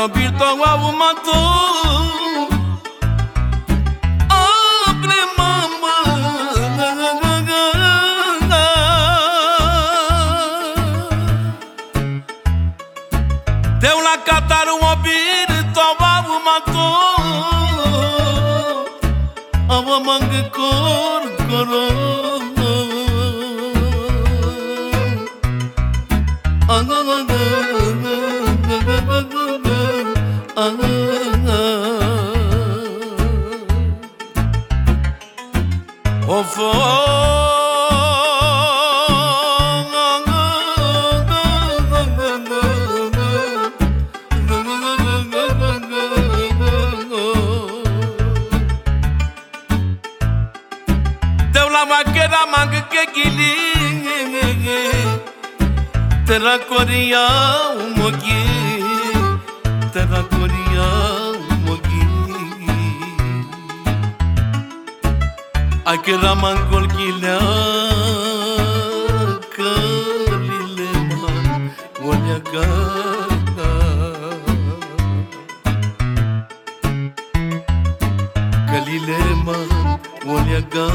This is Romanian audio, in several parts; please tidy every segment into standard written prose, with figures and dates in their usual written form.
Catarobirto au mato Abre mama Deu la Catarobirto au mato Awa mangue cor coro Deu la maquera mangue que guili Terra coria umogi Terra coria umogi Akira mangol gilya Kalile man Wolyaga Kalile man Wolyaga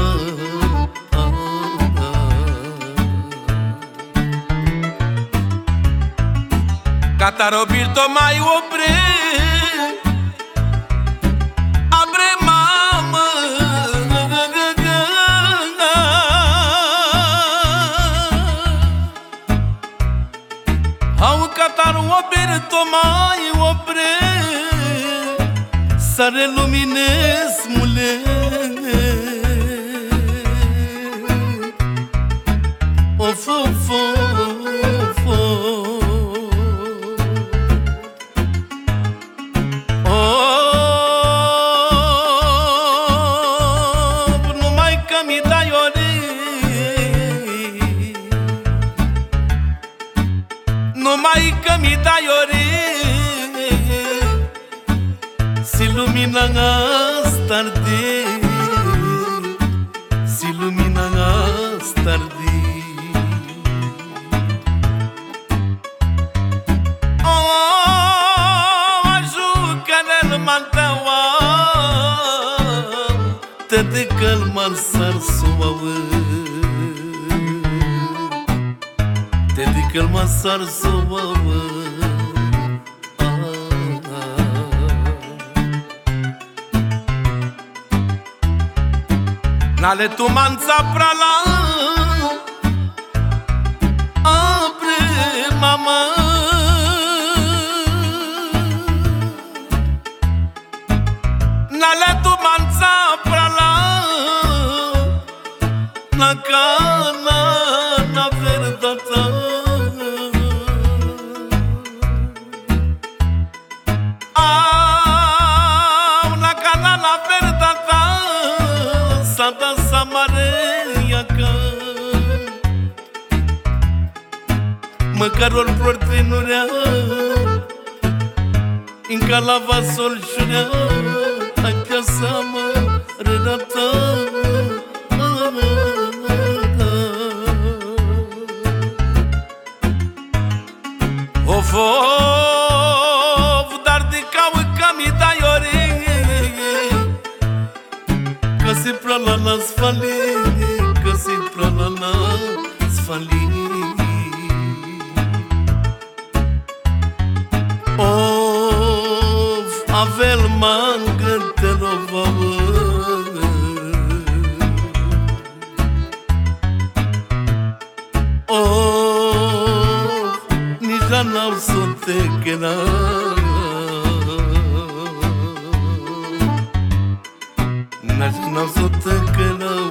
Catarobirto mai opre Abre mama Au Catarobirto mai opre Sare lumines mule Of of of Numai că mi dai ori Se lumina astarde Se lumina astarde Oh, ajucă nel mantaua Te de calmar sar suawe Dedică-l masar să vă Nale tu manța prala Abre mama Nale tu manța prala Na cana na verdata Santa Samareaca Măcar ori plortinurea Încă la vasol șurea Acasă mă redata Of, of, dar de cau că mi dai ori Că se prala la sfali Că se prala la sfali Of, avel mangă te rovavă Of, nici la n-au să te chena N-au să te chena